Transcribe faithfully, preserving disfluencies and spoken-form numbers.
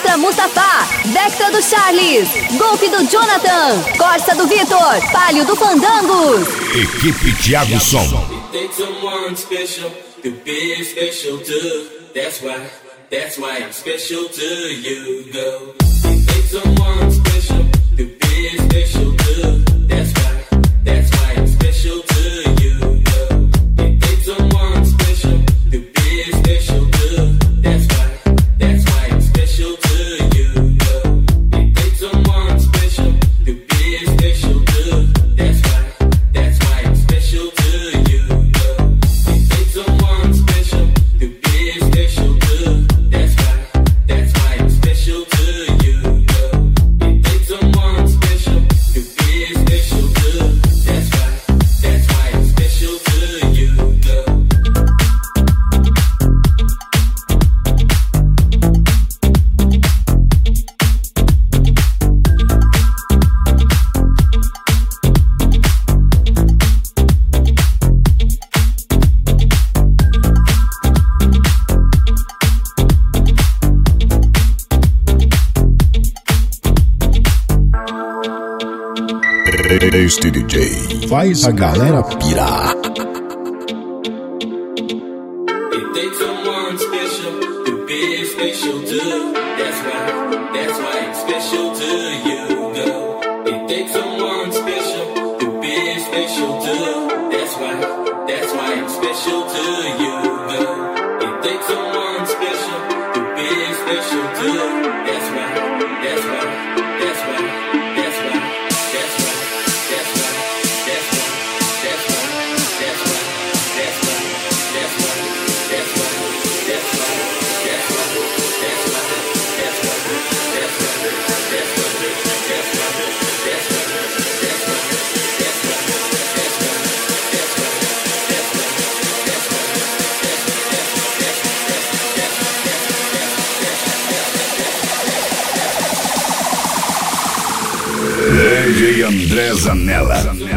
Dutra Mustafa, Vectra do Charles, Golpe do Jonathan, Corsa do Vitor, Palio do Fandangos. Equipe Thiago Som. Think someone special to be special too. That's why, that's why I'm special to you, girl. You think someone special to be special too. That's why, that's why I'm special to you, girl. You think someone special to be special too. That's why, that's why I'm special to you, girl. You think someone special to be special too. That's why, that's why I'm special to you. Someone special to be special too. That's why, that's why I'm special to you, girl. You think someone special to be special too. That's why, that's why I'm special to you, girl. Este D J faz a galera pirar. You think someone special to be special too. That's why, that's why I'm special to you, girl. You think someone special to be special too. That's why, that's why I'm special to you, girl. You think someone special to be special too. That's why, that's why, that's why, that's why, that's why. D J André Zanella.